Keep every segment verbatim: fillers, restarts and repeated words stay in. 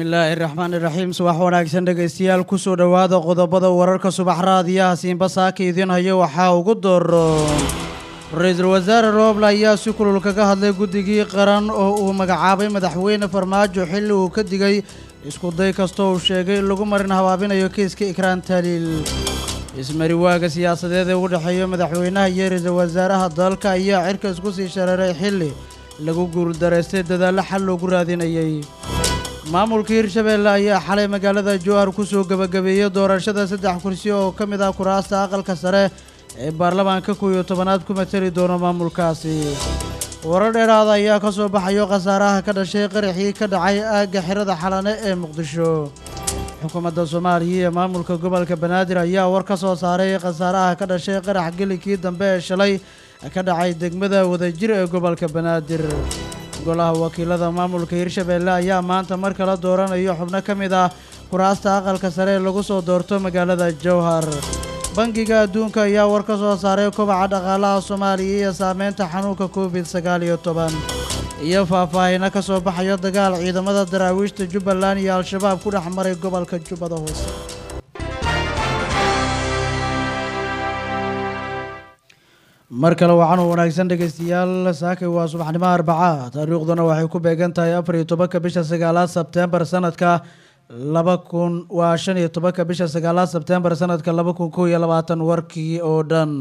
bismillaahi raxmaani raxiim subax wanaagsan dhegaystayaal ku soo dhawaada qodobada wararka subax raadiyaha siinba saaka idin hayo waxaa ugu dooro ra-iisul wasaare Rooble ayaa si kulul kaga hadlay guddigii qaran oo uu magacaabay madaxweyne Farmaajo xilli uu ka digay isku day kasta oo sheegay lagu marin habaabinayo kiiska Ikraan Taliil ismari waaga siyaasadeed ee u dhaxeeyo madaxweynaha iyo ra-iisul wasaaraha dalka ayaa cirka isku sii shareeray xilli lagu guuldareystay dadaal xal loogu raadinayay maamulka Hirshabeelle ayaa xalay magaalada Jowhar ku soo gabagabeeyay doorashada saddex kursi oo ka mid ah kuraasta aqalka sare ee baarlamaanka koob iyo tobanaad ku matali doona maamulkaasi warar dheeraad ayaa ka soo baxayo khasaaraha ka dhashay qaraxii ka dhacay aagga xirada xalane ee Muqdisho xukuumadda Soomaaliya ee maamulka gobolka Banaadir ayaa war ka soo saaray khasaaraha ka dhashay qarax gelikii dambe ee shalay ka dhacay degmada wadajir ee gobolka Banaadir golaha wakiilada maamulka Hirshabeelle ayaa maanta mar kale dooranayo xubno ka mid ah kuraasta aqalka sare ee lagu soo doorto magaalada Jowhar bangiga adduunka ayaa war ka soo saaray kobaca dhaqaalaha Soomaaliya iyo saameynta xanuunka covid sagaal iyo toban iyo faahfaahin ka soo baxayo dagaal ciidamada daraawiishta Jubbaland iyo Al-Shabaab ku dhex maray gobolka Jubbada Hoose mar kale waxaan wanaagsan dhageystayaal saaka waa subaxnimo Arbacada taariikhduna waxay ku beegan tahay afar iyo tobanka bisha sagaalaad Sebtembar sanadka laba kun waa shan iyo tobanka bisha sagaalaad Sebtembar sanadka laba kun kow iyo labaatan warkii oo dhan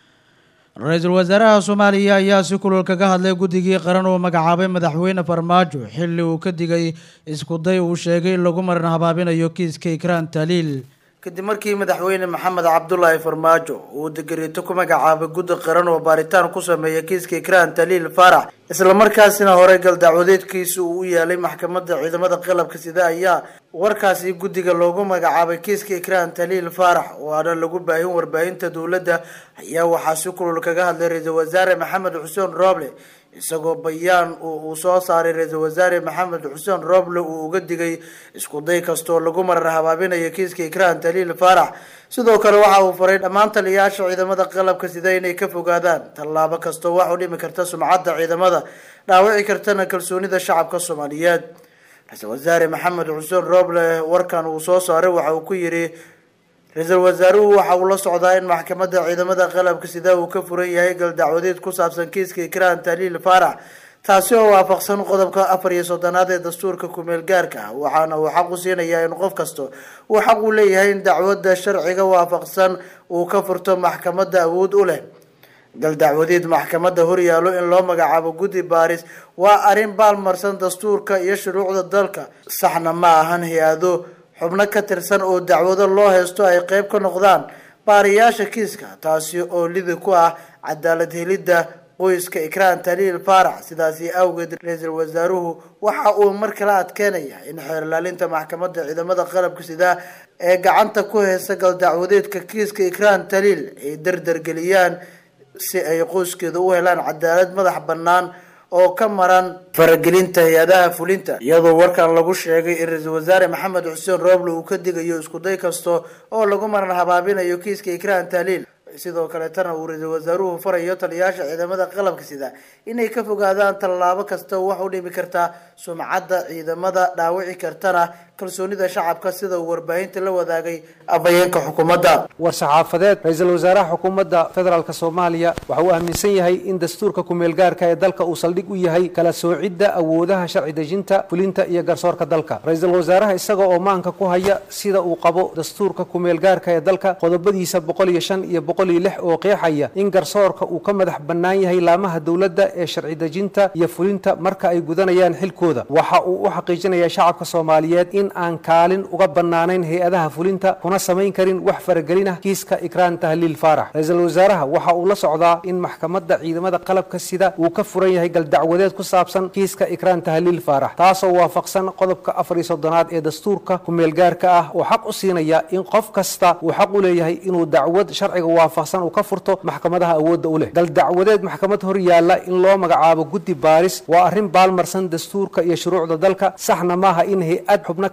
ra-iisul wasaaraha Soomaaliya ayaa si kulul kaga hadlay guddigii qaran oo magacaabay madaxweyne Farmaajo xilli uu ka digay isku day uu sheegay lagu marin habaabinayo kiiska Ikraan Taliil kadib markii madaxweyne Maxamed Cabdullaahi Farmaajo uu digreeto ku magacaabay guddi qaran oo baaritaan ku sameeyay kiiska Ikraan Taliil Faarax isla markaasina hore gal dacwadeedkiisu uu yaalay maxkamadda ciidamada qalabka sida ayaa warkaasi guddiga loogu magacaabay kiiska Ikraan Taliil Faarax oo aan lagu baahin warbaahinta dawladda ayaa waxaa si kulul kaga hadlay ra-iisul wasaare Maxamed Xuseen Rooble isagoo bayaan uu soo saaray ra-iisul wasaare Maxamed Xuseen Rooble uu uga digay isku day kasta oo lagu marin habaabinayo kiiska Ikraan Taliil Faarax sidoo kale waxa uu faray dhammaan taliyayaasha ciidamada qalabka sida inay ka fogaadaan tallaabo kasta wax u dhimi karta sumcadda ciidamada dhaawici kartana kalsoonida shacabka Soomaaliyeed ra-iisul wasaare Maxamed Xuseen Rooble warkan uu soo saaray waxa uu ku yiri ra-iisul wasaaruhu waxa uu la socdaa in maxkamadda ciidamada qalabka sida uu ka furan yahay gal dacwadeed ku saabsan kiiska Ikraan Taliil Faarax taasi oo waafaqsan qodobka afar iyo soddonaad ee dastuurka ku meel gaarka ah waxaana uu xaq u siinayaa in qof kasto uu xaq u leeyahay in dacwadda sharciga waafaqsan uu ka furto maxkamadda awood u leh gal dacwadeed maxkamadda hor yaalo in loo magacaabo guddi baaris waa arrin baalmarsan dastuurka iyo shuruucda dalka saxna ma ahan hay-ado xubno ka tirsan oo dacwado loo haysto ay qayb ka noqdaan baariyaasha kiiska taasi oo lidi ku ah cadaalad helidda qoyska Ikraan Taliil Faarax sidaasi awgeed ra-iisul wasaaruhu waxa uu mar kale adkeynaya in xeer ilaalinta maxkamadda ciidamada qalabka sida ee gacanta ku haysta gal dacwadeedka kiiska Ikraan Taliil ay dardar geliyaan si ay qoyskeeda u helaan cadaalad madax bannaan oo ka maran faragelinta hay'adaha fulinta iyadoo warkan lagu sheegay in ra-iisul wasaare Maxamed Xuseen Rooble uu ka digayo isku day kasta oo lagu marin habaabinayo kiiska Ikraan Taliil sidoo kale tan uu ra-iisul wasaaruhu farayo taliyayaasha ciidamada qalabka sida inay ka fogaadaan tallaabo kasta wax u dhimi karta sumcadda ciidamada dhaawici kartana kalsoonida shacabka sida uu warbaahinta la wadaagay afayeenka xukuumadda war saxaafadeed ra-iisul wasaaraha xukuumadda federaalka Soomaaliya waxa uu aaminsan yahay in dastuurka ku meel gaarka ee dalka uu saldhig u yahay kala soocidda awoodaha sharci dejinta fulinta iyo garsoorka dalka ra-iisul wasaaraha isaga oo maanka ku haya sida uu qabo dastuurka ku meel gaarka ee dalka qodobadiisa boqol iyo shan iyo boqol iyo lix oo qeexaya in garsoorka uu ka madax bannaan yahay laamaha dawladda ee sharci dejinta iyo fulinta marka ay gudanayaan xilkooda waxa uu u xaqiijinayaa shacabka Soomaaliyeed in aan kaalin uga bannaanayn hay'adaha fulinta kuna samayn karin wax faragelin ah kiiska Ikraan Taliil Faarax ra-iisul wasaaraha waxa uu la socdaa in maxkamadda ciidamada qalabka sida uu ka furan yahay gal dacwadeed ku saabsan kiiska Ikraan Taliil Faarax taasoo waafaqsan qodobka afar iyo soddonaad ee dastuurka ku meel gaarka ah oo xaq u siinaya in qof kasta uu xaq u leeyahay inuu dacwad sharciga waafaqsan uu ka furto maxkamadaha awoodda u leh gal dacwadeed maxkamad hor yaala in loo magacaabo guddi baaris waa arrin baalmarsan dastuurka iyo shuruucda dalka saxna maaha in hay-ad xubno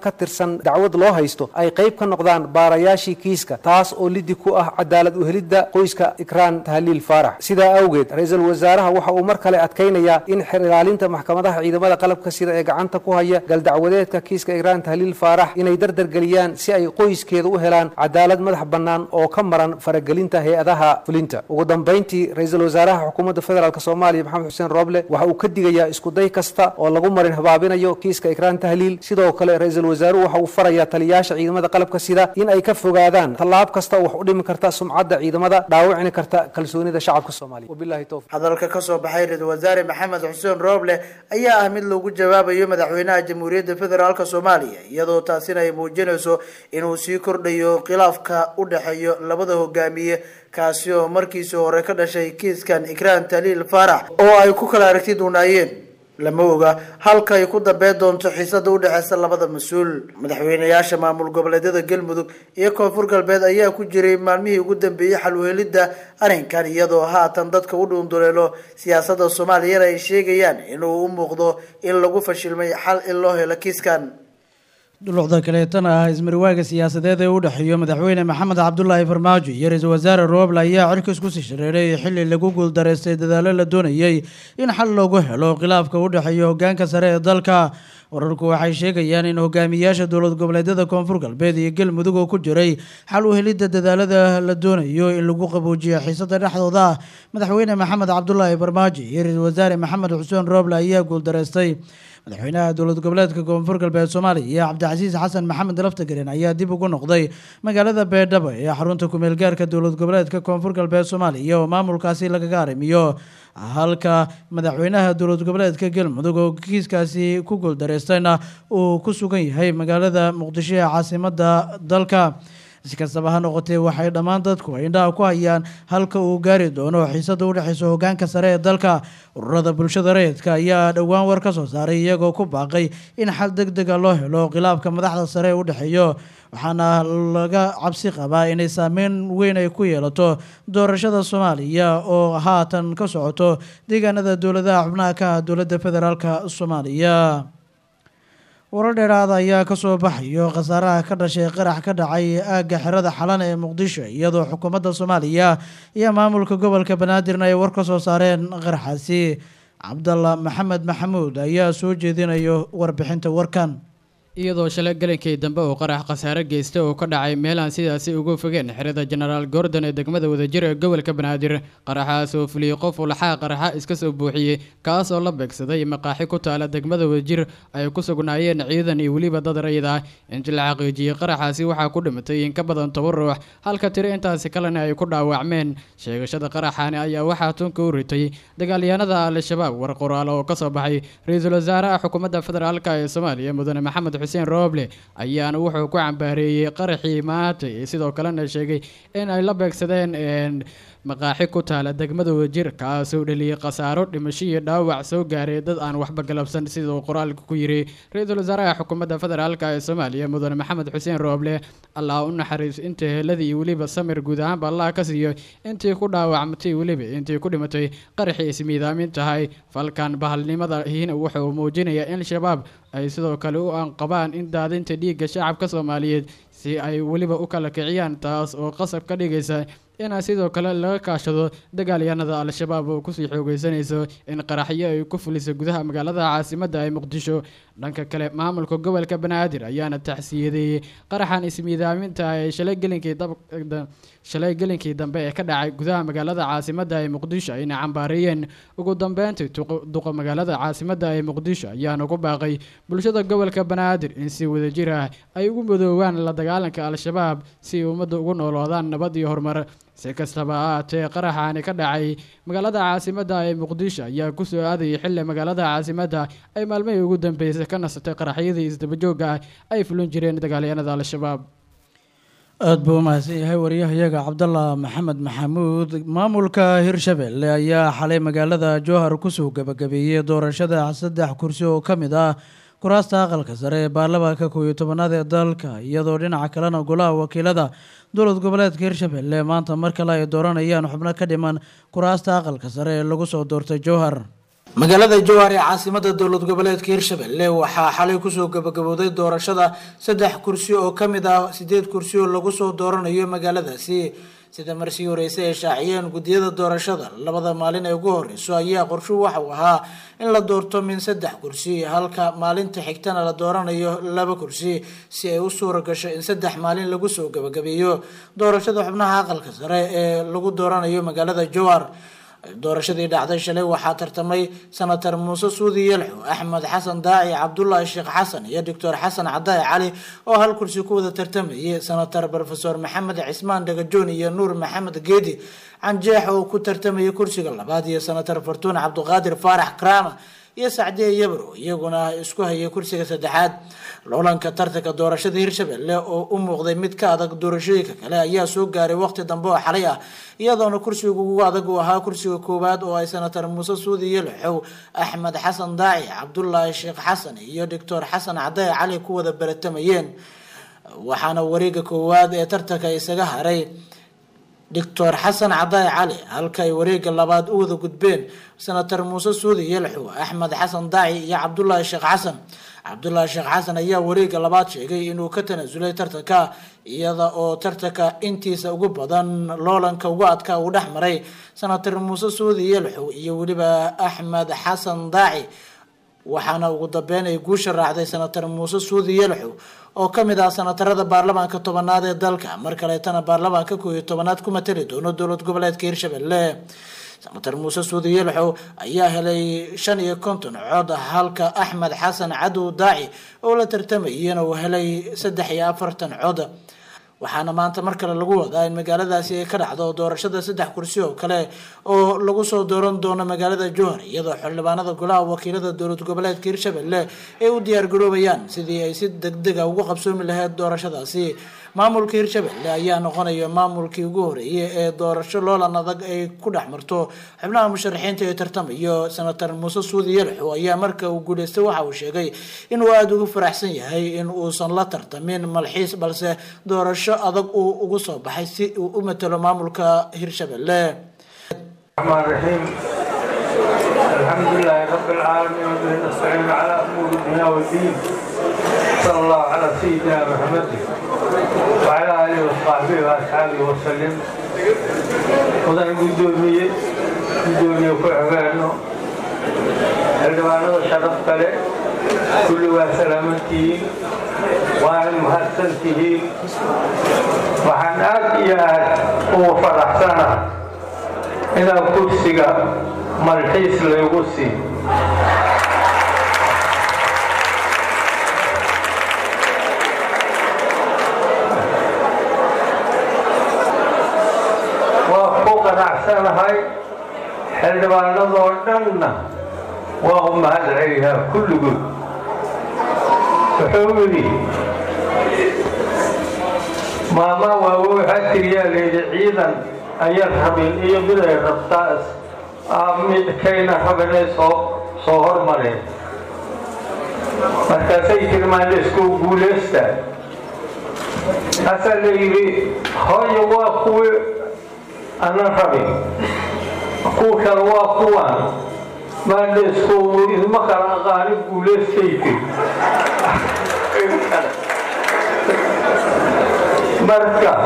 ka tirsan dacwad loo haysto ay qayb ka noqdaan baarayaashii kiiska, taas oo lidi ku ah cadaalad u helidda qoyska Ikraan Tahliil Faarax. sidaa awgeed ra'iisul wasaaraha waxa uu mar kale adkeynayaa in xeer ilaalinta maxkamadaha ciidamada qalabka sida ee gacanta ku haya galdacwadeedka kiiska Ikraan Tahliil Faarax inay dardargeliyaan si ay qoyskeeda u helaan cadaalad madax bannaan oo ka maran faragelinta hay'adaha fulinta. ugu dambeyntii ra'iisul wasaaraha xukuumadda federaalka Soomaaliya Maxamed Xuseen Rooble waxa uu ka digayaa isku day kasta oo lagu marin habaabinayo kiiska Ikraan Tahliil. sidoo kale ra'iisul wasaaruhu waxa uu farayaa taliyayaasha ciidamada qalabka sida in ay ka fogaadaan tallaab kasta wax u dhimi karta sumcadda ciidamada, dhaawacni karta kalsoonida shacabka Soomaaliyeed. wabillahi tawfiiq. hadalka ka soo baxay ra'iisul wasaare Maxamed Xuseen Rooble ayaa ah mid lagu jawaabayo madaxweynaha Jamhuuriyadda Federaalka Soomaaliya, iyadoo taasina ay muujinayso inuu sii kordhayo khilaafka u dhaxeeyo labada hogaamiye kaasi oo markiisii hore ka dhashay kiiskan Ikraan Tahliil Faarax oo ay ku kala aragti duunaayeen. lama oga halka ay ku dambeyn doonto xiisada u dhaxaysa labada mas'uul. madaxweynayaasha maamul goboleedyada Galmudug iyo Koonfur Galbeed ayaa ku jiray maalmihii ugu dambeeyay xal u helidda arrinkan, iyadoo haatan dadka u dhuunduleelo siyaasadda Soomaaliya ay sheegayaan inuu u muuqdo in lagu fashilmay xal in loo helo kiiskan. dhulucda kaleetana ah ismarwaaga siyaasadeed ee u dhaxeeyo madaxweyne Maxamed Cabdullaahi Farmaajo iyo ra'iisul wasaare Rooble ayaa cirkiis ku sii shareeray xilli lagu guuldareystay dadaalo la doonayay in xal loogu helo khilaafka u dhaxeeyo hoggaanka sare ee dalka. wararku waxay sheegayaan in hogaamiyaasha dowlad goboleedyada Koonfur Galbeed iyo Galmudug oo ku jiray xal u helidda dadaalada la doonayo in lagu qaboojiyo xiisada dhexdooda. madaxweyne Maxamed Cabdullaahi Farmaajo iyo ra'iisul wasaare Maxamed Xuseen Rooble ayaa guuldareystay. madaxweynaha dowlad goboleedka Koonfur Galbeed Soomaaliya iyo Cabdicasiis Xasan Maxamed Laftagareen ayaa dib ugu noqday magaalada Beedhabo ee xarunta ku meel gaarka dowlad goboleedka Koonfur Galbeed Soomaaliya oo maamulkaasi lagaga arrimiyo, halka madaxweynaha dowlad goboleedka Galmudug oo kiiskaasi ku guuldareystayna uu ku sugan yahay magaalada Muqdisho ee caasimadda dalka. si kastaba ha noqotee waxay dhammaan dadku indhaha ku hayaan halka uu gaari doono xiisada u dhaxaysa hoggaanka sare ee dalka. ururada bulshada rayidka ayaa dhowaan war ka soo saaray iyagoo ku baaqay in xal degdeg ah loo helo khilaafka madaxda sare ee u dhaxeeyo, waxaana laga cabsi qabaa inay saameyn weyn ay ku yeelato doorashada Soomaaliya oo haatan ka socoto deegaanada dowladaha xubnaha ka ah dowladda federaalka Soomaaliya. warar dheeraada ayaa ka soo baxayo khasaaraha ka dhashay qarax ka dhacay aagga xerada Xalan ee Muqdisho, iyadoo xukuumadda Soomaaliya iyo maamulka gobolka Banaadir ay war ka soo saareen qaraxaasi. Cabdalla Maxamed Maxamuud ayaa soo jeedinayo warbixinta warkan. iyadoo shalay galinkii dambe uu qarax khasaare geystay oo ka dhacay meel aan sidaasi ugu fogeen xerada Generaal Gordon ee degmada Wadajir ee gobolka Banaadir. qaraxaas oo fuliyay qof ulaxa qaraxa iska soo buuxiyay kaas oo la beegsaday maqaaxi ku taala degmada Wadajir ay ku sugnaayeen ciidan iyo waliba dad rayid ah. inta la xaqiijiyay qaraxaasi waxaa ku dhimatay in ka badan toban ruux, halka tiro intaasi kalena ay ku dhaawacmeen. sheegashada qaraxaani ayaa waxaa tunka u ritay dagaalyahanada Al-Shabaab. war qoraal oo ka soo baxay ra'iisul wasaaraha xukuumadda federaalka ee Soomaaliya Mudane Maxamed Xuseen Rooble ayaana wuxuu ku cambaareeyay qaraxii maanta, sidoo kalena sheegay in ay la beegsadeen maqaaxi ku taala degmada Wadajir kaasoo dhaliyay khasaaro dhimasho iyo dhaawac soo gaaray dad aan waxba galabsan, sidoo qoraalka ku yiri ra'iisul wasaaraha xukuumadda federaalka ee Soomaaliya Mudane Maxamed Xuseen Rooble. Allah u naxariis inta heladii waliba samir guud ahaan Allah ka siiyo intii ku dhaawacmatay waliba intii ku dhimatay qaraxii ismiidaamin tahay. falkan bahalnimada hiina wuxuu muujinayaa in shabaab ay sidoo kale u anqabaan in daadinta dhiigga shacabka Soomaaliyeed si ay waliba u kala kiciyaan, taas oo qasab ka dhigaysa in sidoo kale laga kaashado dagaalyahanada Al-Shabaab oo ku sii xoogeysanayso in qaraxyo ay ku fuliso gudaha magaalada caasimadda ee Muqdisho. dhanka kale maamulka gobolka Banaadir ayaana taxsiyadeeyay qaraxan ismiidaaminta ee shalay galinkii shalay galinkii dambe ee ka dhacay gudaha magaalada caasimadda ee Muqdisho ayna cambaareeyeen. ugu dambeyntii duqa magaalada caasimadda ee Muqdisho ayaana ku baaqay bulshada gobolka Banaadir in si wadajir ah ay ugu midoobaan la dagaalanka Al-Shabaab si ummadda ugu noolaadaan nabad iyo horumar. si kastaba ha ahaatee qaraxaani ka dhacay magaalada caasimadda ee Muqdisho ayaa ku soo aadayay xilli magaalada caasimadda ay maalmihii ugu dambeysay ka nasatay qaraxyadii isdaba joogga ah ay fulin jireen dagaalyahanada Al-Shabaab. aad buu mahadsan yahay wariyahayaga Cabdalla Maxamed Maxamuud. maamulka Hirshabelle ayaa xalay magaalada Jowhar kusoo gabagabeeyay doorashada saddex kursi oo ka mid ah kuraasta aqalka sare ee baarlamaanka koob iyo tobanaad ee dalka, iyadoo dhinaca kalena golaha wakiilada dowlad goboleedka Hirshabelle maanta mar kale ay dooranayaan xubno ka dhiman kuraasta aqalka sare ee lagu soo doortay Jowhar. magaalada jowhar ee caasimada dowlad goboleedka hirshabelle waxaa xalay kusoo gabagabooday doorashada saddex kursi oo kamid ah sideed kursi oo lagu soo dooranayo magaaladaasi sida markii horeysa ay shaaciyeen gudiyada doorashada labada maalin ee ugu horeyso ayaa qorshu waxa uu ahaa in la doorto min saddex kursi halka maalinta xigtana la dooranayo laba kursi si ay u suura gasho in saddex maalin lagu soo gabagabeeyo doorashada xubnaha aqalka sare ee lagu dooranayo magaalada jowhar doorashadii dhacday shalay waxaa tartamay senator muuse suudi yelxo axmed xasan daaci cabdullaahi sheekh xasan iyo doctor xasan cadaay cali oo hal kursi ku wada tartamayay senator profesor maxamed cismaan dhagajoon iyo nuur maxamed geedi canjeex oo ku tartamayay kursiga labaad iyo senator fartuun cabdiqaadir faarax krama iyo sacdiye yabro iyaguna isku hayay kursiga saddexaad loolanka tartanka doorashada hirshabelle oo u muuqday mid ka adag doorashooyinka kale ayaa soo gaaray waqti dambe oo xalay ah iyadoona kursiga ugu adag uu ahaa kursiga koowaad oo ay senator muuse suudi yelxow axmed xasan daaci cabdullaahi sheekh xasan iyo doctor xasan cadaay cali ku wada baratamayeen waxaana wareega koowaad ee tartanka isaga haray doctor xasan cadaay cali halka ay wareega labaad u wada gudbeen senator muuse suudi yelxow axmed xasan daaci iyo cabdullaahi sheekh xasan cabdullaahi sheekh xasan ayaa wareega labaad sheegay inuu ka tanaasulay tartanka iyada oo tartanka intiisa ugu badan loolanka ugu adkaa uu dhex maray senator muuse suudi yelxow iyo weliba axmed xasan daaci waxaana ugu dambeyn ay guusha raacday senator muuse suudi yelxow oo kamid ah senatarada baarlamaanka tobanaad ee dalka mar kaleetana baarlamaanka koob iyo tobanaad ku matali doono dowlad goboleedka hirshabelle senator muuse suudi yelxow ayaa helay shan iyo konton cod halka axmed xasan cadow daaci oo la tartamayana uu helay saddex iyo afartan cod waxaana maanta mar kale lagu wadaa in magaaladaasi ay ka dhacdo doorashada saddex kursi oo kale oo lagu soo dooran doono magaalada jowhar iyadoo xildhibaanada golaha wakiilada dowlad goboleedka hirshabelle ay u diyaar garoobayaan sidii ay si degdeg ah ugu qabsoomi lahayd doorashadaasi maamulka hirshabelle ayaa noqonaya maamulkii ugu horeeyay ee doorasho loolan adag ay ku dhex marto xubnaha musharaxiinta ee tartamayo senator muuse suudi yelxow ayaa marka uu guuleystay waxa uu sheegay inuu aada ugu faraxsan yahay in uusan la tartamin malxiis balse doorasho adag uu ugu soo baxay si uu u matalo maamulka hirshabelle الرحمن الرحيم الحمد لله رب العالمين وبه نستعين على امور الدنيا والدين صلى الله على سيدنا محمد وعلى اله وصحبه واصحابه وسلم وذن قدوميه قدوميه وحبانه الدوانه شرف كله كل وسلامتي وعن محسنته وحن آتيات وفرحتنا إذا كرسيك ملحيس ليغسي وفوق الأحسن هاي حلوان نظر لنا وهم هدعيها كل قد فحولي ماما وهو حتى ريالي عيدا أيرهم إيه بلا ربطاس أمد كينا حبنا صو صهر مري مركزي كرمان لسكو بولستا أسأل لي هاي واقوي أنا حبي أقوك الواقوان ما لسكو إذا ما كان غالب بولستيكي مركز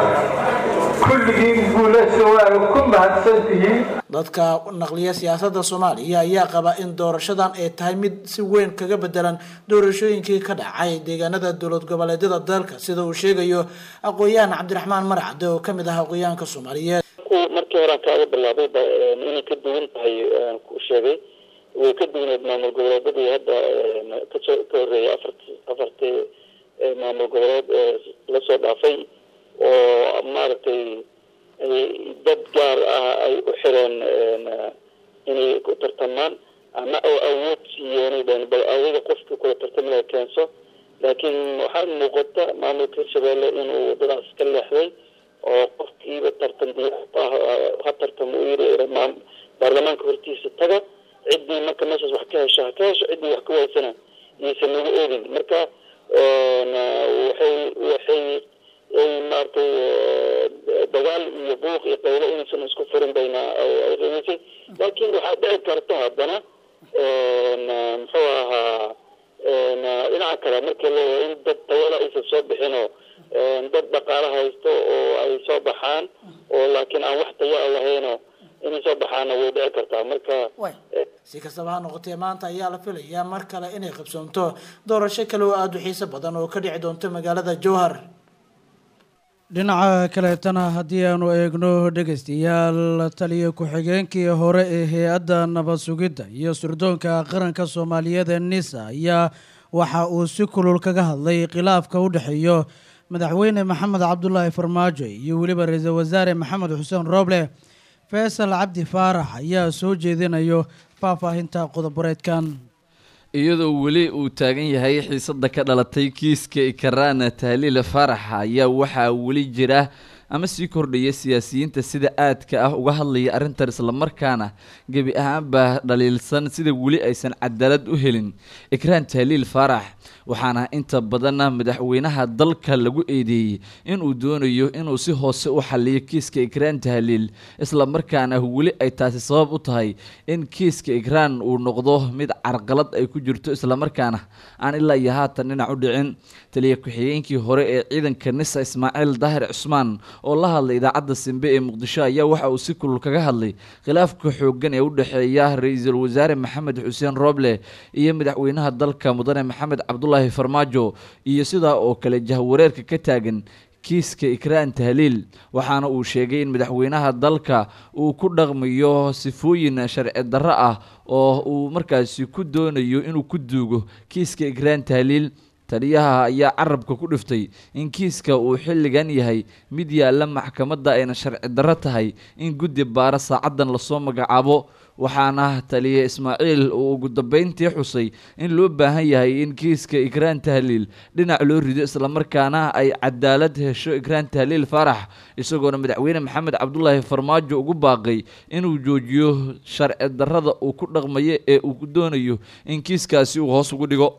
dadka naqliya siyaasadda Soomaaliya ayaa qaba in doorashadan ay tahay mid si weyn kaga bedelan doorashooyinkii ka dhacay deegaanada dowlad goboleedyada dalka sida uu sheegayo aqoon-yahan Cabdiraxmaan Marcade oo kamid ah aqoon-yahanka Soomaaliyeed markii hore ka bilaabay inay ka duwan tahay ku sheegay way ka duwaneed maamul goboleedyada hadda ka soo koreeyay afartii maamul goboleed la soo dhaafay oo maartay dad gaar ah ay u xireen inay ku tartamaan ama oo awood siiyeen bal awooda qofka ku tartamaya keenso laakiin waxaa muuqata maamulka Shabeelle inuu wadadaas ka leexday oo qofkiiba tartamaya ha tartamo u yiri baarlamaanka hortiisa taga cidii marka meeshaas wax ka hesha ka hesha cidii wax ka waysana isan ugu eegin marka waxay waxay ay maartay dagaal iyo buuq iyo qaylo inaysan isku furin bayna ay raysay laakiin waxaa dhici karta haddana dad dhaqaale haysto oo ay soo baxaan oo laakiin aan wax tayo lahayno inay soo baxaana way dhici kartaa marka si kastaba ha noqotee maanta ayaa la filayaa mar kale inay qabsoonto doorasho kale oo aada u xiiso badan oo ka dhici doonto magaalada jowhar dhinaca kaleetana haddii aanu eegno dhegeystayaal taliya ku-xigeenkii hore ee hay-adda nabad sugidda iyo sirdoonka qaranka soomaaliyeed ee nisa ayaa waxa uu si kulul kaga hadlay khilaafka u dhexeeyo madaxweyne maxamed cabdulaahi farmaajo iyo weliba ra-iisul wasaare maxamed xuseen rooble faysal cabdi faarax ayaa soo jeedinayo faahfaahinta qodoboreedkan iyadoo weli uu taagan yahay xiisada ka dhalatay kiiska ikraan tahliil faarax ayaa waxaa weli jira ama sii kordhaya siyaasiyiinta sida aadka ah uga hadlaya arrintan islamarkaana gebi ahaanba dhaliilsan sida weli aysan cadaalad u helin ikraan tahliil faarax waxaana inta badan madaxweynaha dalka lagu eedeeyey inuu doonayo inuu si hoose u xaliyo kiiska ikraan tahliil islamarkaana weli ay taasi sabab u tahay in kiiska ikraan uu noqdo mid carqalad ay ku jirto islamarkaana aan ilaa iyo haatan dhinac u dhicin taliya ku-xigeenkii hore ee ciidanka nisa ismaaciil daahir cusmaan oo la hadlay idaacadda simbe ee muqdisho ayaa waxa uu si kulul kaga hadlay khilaafka xooggan ee u dhexeeya ra-iisul wasaare maxamed xuseen rooble iyo madaxweynaha dalka mudane maxamed cabdulaahi farmaajo iyo sidaa oo kale jahwareerka ka taagan kiiska ikraan tahliil waxaana uu sheegay in madaxweynaha dalka uu ku dhaqmayo sifooyin sharci darro ah oo uu markaasi ku doonayo inuu ku duugo kiiska ikraan tahliil taliyaha ayaa carabka ku dhiftay in kiiska uu xilligan yahay mid yaalla maxkamadda ayna sharci darro tahay in guddi baara saacadan lasoo magacaabo waxaana taliye ismaaciil uu ugu dambeyntii xusay in loo baahan yahay in kiiska ikraan tahliil dhinac loo rido islamarkaana ay cadaalad hesho ikraan tahliil faarax isagoona madaxweyne maxamed cabdulaahi farmaajo ugu baaqay inuu joojiyo sharci darrada uu ku dhaqmayo ee uu doonayo in kiiskaasi uu hoos ugu dhigo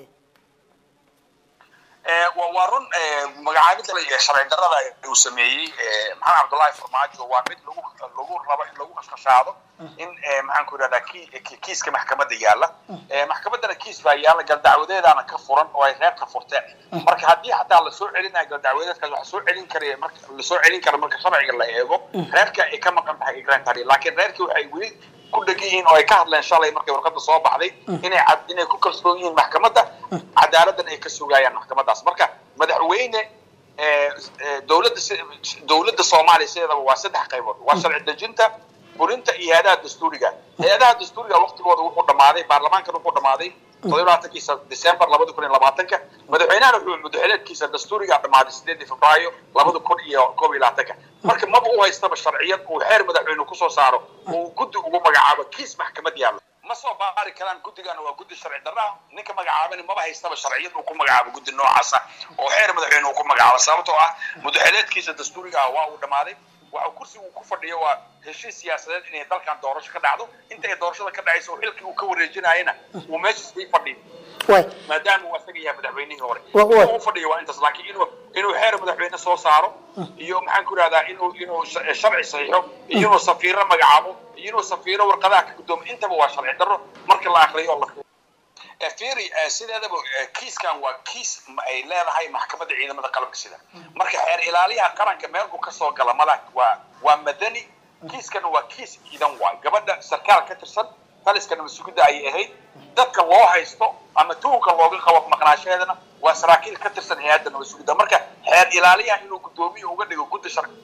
waa run magacaabida iyo sharci darrada uu sameeyey maxamed cabdulaahi farmaajo waa mid lagu lagu rabo in lagu qashqashaado in maxaan ku yidhahdaa kiiska maxkamadda yaalla maxkamaddana kiis baa yaalla galdacwadeedaana ka furan oo ay reerka furteen marka haddii xataa lasoo celinayo galdacwadeedkaas waxa soo celin karaya marka lasoo celin kara marka sharciga la eego reerka ay ka maqan tahay ikraan tahliil laakiin reerkii waxay weli ku dhegan yihiin oo ay ka hadleen shalay markay warqadda soo baxday inay inay ku kalsoon yihiin maxkamadda cadaaladdan ay ka sugayaan maxkamaddaas marka madaxweyne dowladda dowladda soomaaliya sideedaba waa saddex qaybood waa sharci dejinta fulinta iyo hay-adaha dastuuriga hay-adaha dastuuriga waqtigooda wuxuu dhammaaday baarlamaankan wuxuu dhammaaday todobaatankiisa december labada kun iyo labaatanka madaxweynahana wuxuu madaxweyneedkiisa dastuuriga dhammaaday sideedii febraayo labada kun iyo koob iyo labaatanka marka maba u haystaba sharciyad uu xeer madaxweyne kusoo saaro uu guddi ugu magacaabo kiis maxkamad yaalla ma soo baari karaan guddigana waa guddi sharci darra ninka magacaabani maba haystaba sharciyad uu ku magacaabo guddi noocaasa oo xeer madaxweyne uu ku magacaabo sababtoo ah madaxweyneedkiisa dastuuriga ah waa uu dhammaaday waxa kursiga uu ku fadhiyo waa heshiis siyaasadeed inay dalkan doorasho ka dhacdo inta ay doorashada ka dhacayso oo xilkii uu ka wareejinayana uu meesha sii fadhiyo maadaama uu asaga yahay madaxweynihii hore uu fadhiyo waa intaas laakiin inuu inuu xeer madaxweyne soo saaro iyo maxaan ku ihahdaa inuu inuu sharci saxiixo iyo inuu safiiro magacaabo iyo inuu safiiro warqadaha ka gudoomo intaba waa sharci darro marka la akhriyo oo la fiiri sideedaba kiiskan waa kiis ay leedahay maxkamadda ciidamada qalabka sida marka xeer ilaaliyaha qaranka meelku ka soo gala mala waa waa madani kiiskan waa kiis ciidan waay gabadha sarkaal ka tirsan taliskana mas-uuliyadda ay ahayd dadka loo haysto ama tuunka looga qabo maqnaashadeedana waa saraakiil ka tirsan hay-adda mas-uuliyadda marka xeer ilaaliyaha inuu guddoomiye uga dhigo guddi sharci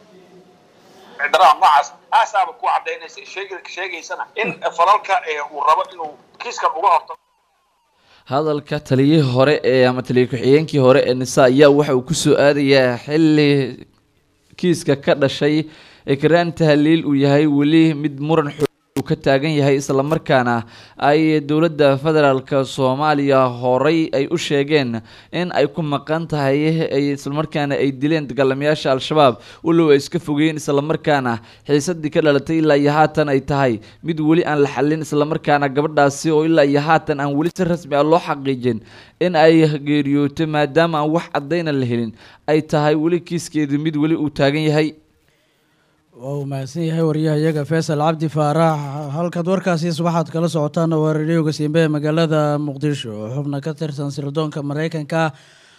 darada noocaas aasaaba ku cadaynaysa sheegaysana in falalka uu rabo inuu kiiskan uga hortago hadalka taliyihii hore ee ama taliya ku-xigeenkii hore ee nisa ayaa waxa uu kusoo aadayaa xilli kiiska ka dhashay ikraan tahliil uu yahay weli mid muran xoog uu ka taagan yahay islamarkaana ay dowladda federaalka soomaaliya horey ay u sheegeen in ay ku maqan tahay ay islamarkaana ay dileen dagaalamayaasha al-shabaab walow ay iska fogeen islamarkaana xiisadii ka dhalatay ilaa iyo haatan ay tahay mid weli aan la xallin islamarkaana gabadhaasi oo ilaa iyo haatan aan weli si rasmi ah loo xaqiijin in ay geeriyootay maadaama aan wax caddayna la helin ay tahay weli kiiskeedu mid weli uu taagan yahay waa uu mahadsan yahay wariyahayaga faysal cabdi faarax halkaad warkaasiis waxaad kala socotaan waa radioga simbe ee magaalada muqdisho xubna ka tirsan sirdoonka maraykanka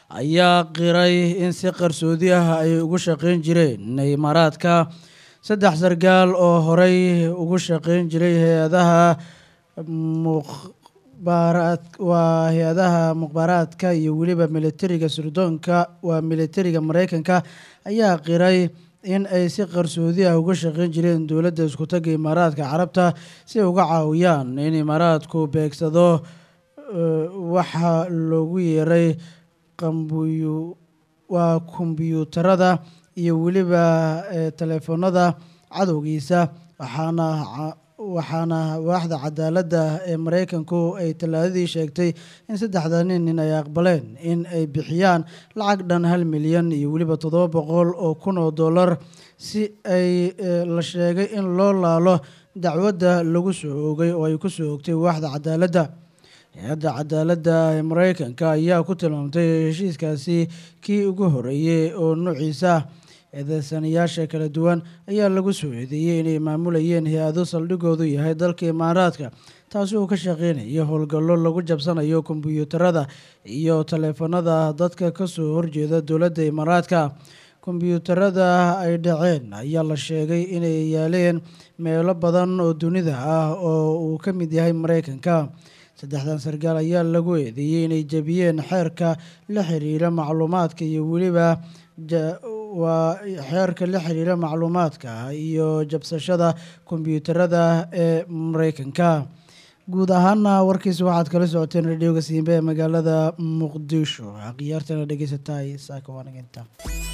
ayaa qiray in si qarsoodi ah ay ugu shaqayn jireen imaaraadka saddex sargaal oo horey ugu shaqayn jiray hay-adaha muqbaaraad waa hay-adaha muqbaaraadka iyo weliba militariga sirdoonka waa militariga mareykanka ayaa qiray in ay si qarsoodi ah uga shaqayn jireen dowladda isku tagga imaaraadka carabta si ay uga caawiyaan in imaaraadku beegsado waxaa loogu yeeray qambuyu waa kombiyuutarada iyo weliba teleefoonada cadowgiisa waxaana waxaana waaxda cadaaladda ee mareykanku ay talaadadii sheegtay in saddexda nin nin ay aqbaleen in ay bixiyaan lacag dhan hal milyan iyo weliba toddoba boqol oo kun oo dollar si ay la sheegay in loo laalo dacwadda lagu soo oogay oo ay ku soo oogtay waaxda cadaaladda hay-adda cadaaladda ee mareykanka ayaa ku tilmaamtay heshiiskaasi kii ugu horeeyey oo nuuciisa eedeysanayaasha kala duwan ayaa lagu soo eedeeyey inay maamulayeen hay-ado saldhigoodu yahay dalka imaaraadka taasi oo ka shaqeynaya howlgallo lagu jabsanayo kombiyuutarada iyo taleefanada dadka kasoo horjeeda dowladda imaaraadka kombiyuutarada ay dhaceen ayaa la sheegay inay yaaleen meelo badan oo dunida ah oo uu ka mid yahay mareykanka saddexdan sargaal ayaa lagu eedeeyey inay jebiyeen xeerka la xiriira macluumaadka iyo weliba waa xeerka la xiriira macluumaadka iyo jabsashada kombiyuutarada ee mareykanka guud ahaana warkiisa waxaad kala socoteen radioga siimbe ee magaalada muqdisho khiyaartana dhegeysataay saaka waanaginta